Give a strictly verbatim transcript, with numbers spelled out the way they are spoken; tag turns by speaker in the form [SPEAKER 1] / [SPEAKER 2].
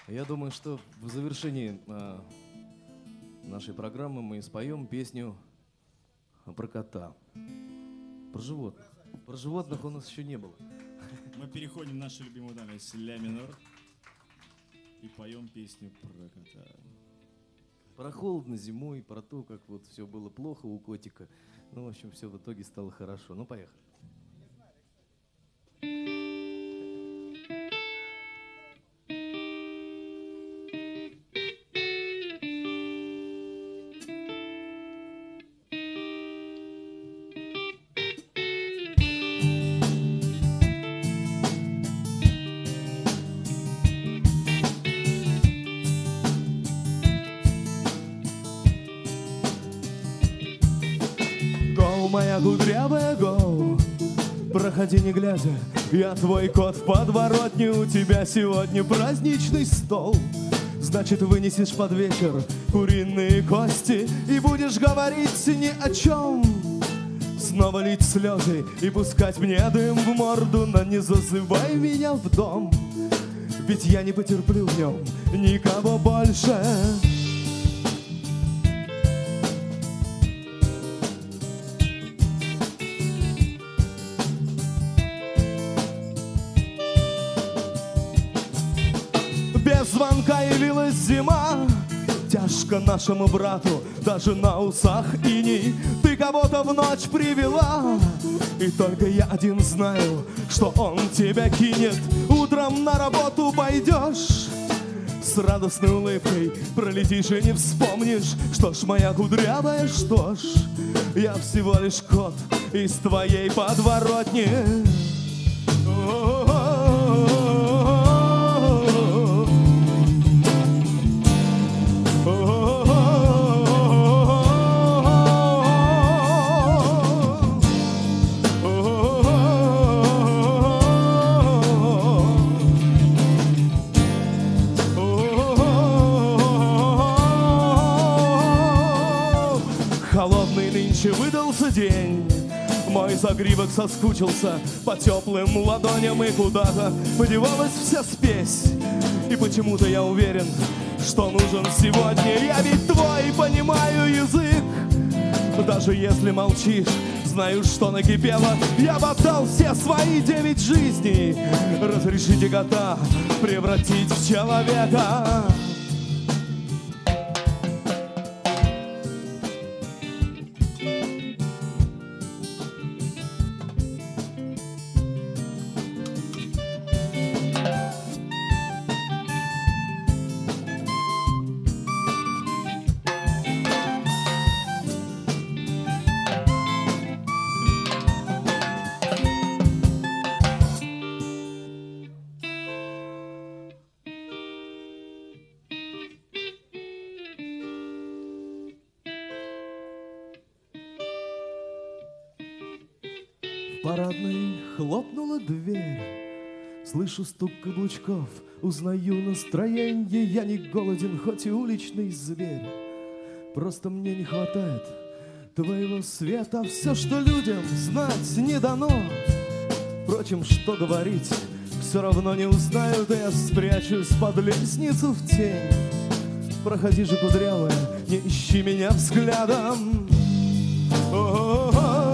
[SPEAKER 1] Я думаю, что в завершении э, нашей программы мы споем песню про кота. Про животных. Про животных у нас еще не было.
[SPEAKER 2] Мы переходим в нашу любимую тональность ля минор и поем песню про кота.
[SPEAKER 1] Про холодно зимой, про то, как вот все было плохо у котика. Ну, в общем, все в итоге стало хорошо. Ну, поехали.
[SPEAKER 3] Моя кудрявая гоу, проходи не глядя, я твой кот в подворотне, у тебя сегодня праздничный стол. Значит, вынесешь под вечер куриные кости и будешь говорить ни о чем. Снова лить слезы и пускать мне дым в морду, но не зазывай меня в дом, ведь я не потерплю в нем никого больше. Без звонка явилась зима, тяжко нашему брату, даже на усах иней. Ты кого-то в ночь привела, и только я один знаю, что он тебя кинет. Утром на работу пойдешь, с радостной улыбкой пролетишь и не вспомнишь. Что ж, моя кудрявая, что ж, я всего лишь кот из твоей подворотни. Холодный нынче выдался день, мой загривок соскучился по теплым ладоням, и куда-то подевалась вся спесь. И почему-то я уверен, что нужен сегодня. Я ведь твой, понимаю язык, даже если молчишь, знаю, что накипело. Я отдал все свои девять жизней, разрешите кота превратить в человека. В парадной хлопнула дверь, слышу стук каблучков, узнаю настроенье. Я не голоден, хоть и уличный зверь, просто мне не хватает твоего света. Все, что людям знать не дано, впрочем, что говорить, все равно не узнают. И я спрячусь под лестницу в тень. Проходи же, кудрявая, не ищи меня взглядом. О-о-о.